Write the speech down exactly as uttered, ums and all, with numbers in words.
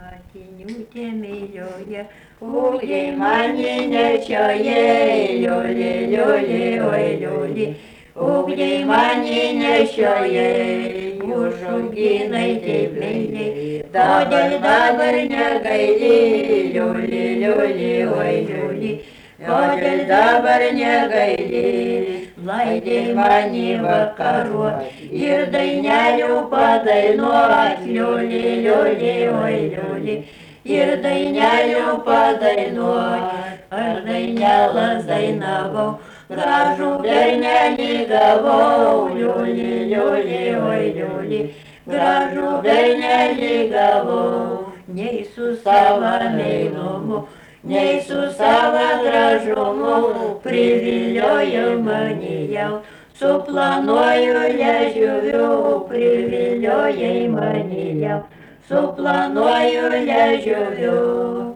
Matiniūtė mylioja, ujei mane nešioja, lioli, lioli, oi lioli. Ujei mane nešioja, užauginai taip meiliai, todėl dabar negaili, lioli, lioli, oi lioli. Kodėl dabar negaili, laidai mane vakaruot ir dainelių padainuot, lioli, lioli, oi lioli. Ir dainelių padainuot, ar dainelas dainavau, gražų bernelį gavau, lioli, lioli, oi lioli. Gražų bernelį gavau, nei su savo meilumu, nei su savo gražumu, priviliojo mane jau, suplanuoju liežuviu, priviliojai mane jau, suplanuoju liežuviu.